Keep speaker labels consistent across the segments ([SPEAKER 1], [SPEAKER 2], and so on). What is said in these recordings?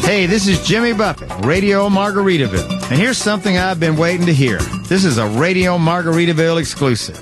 [SPEAKER 1] Hey, this is Jimmy Buffett, Radio Margaritaville. And here's something I've been waiting to hear. This is a Radio Margaritaville exclusive.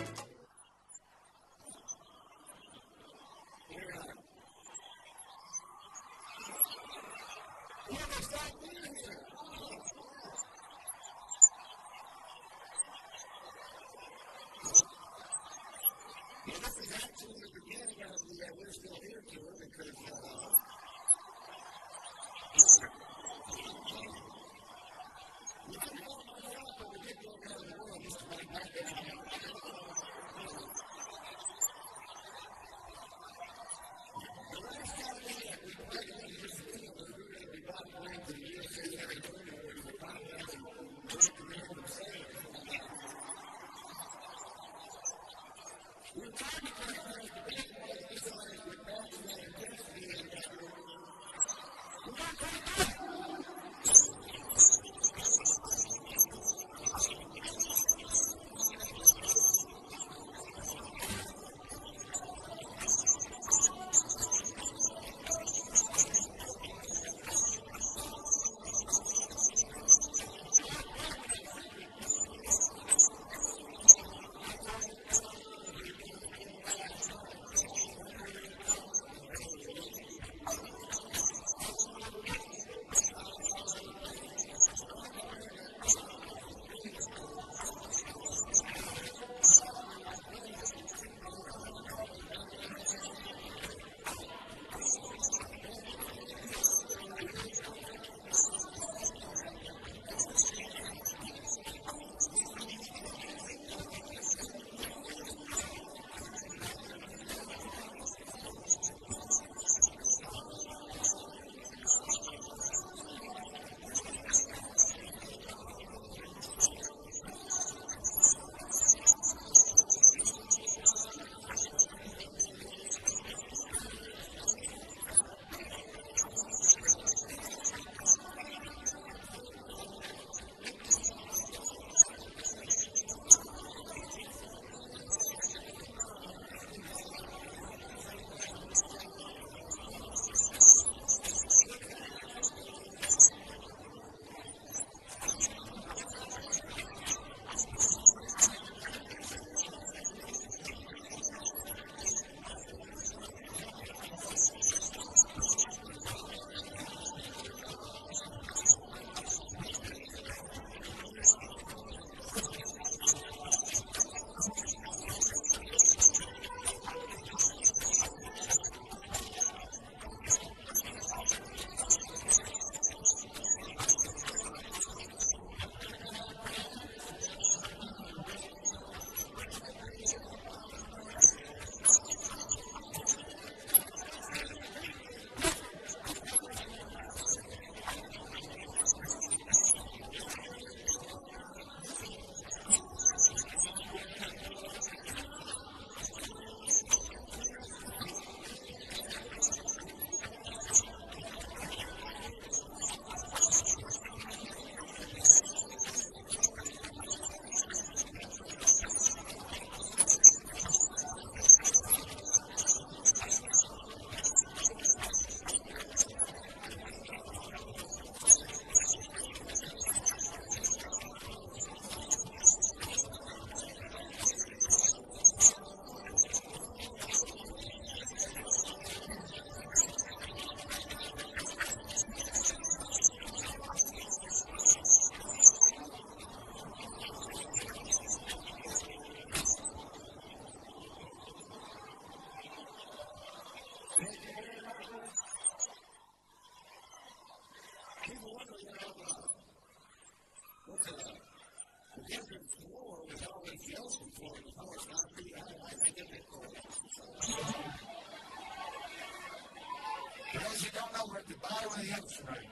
[SPEAKER 2] Because you don't know where to buy one of the X-ray.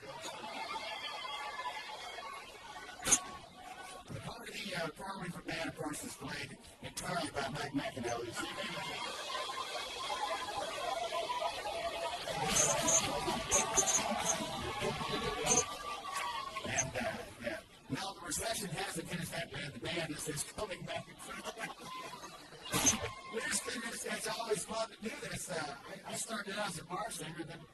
[SPEAKER 2] The comedy Formerly from Man, of course, is played entirely by Mike McAnally. And, yeah. Now, the recession hasn't hit us that bad. The band is coming back. It's always fun to do this. I started out as a bar singer, then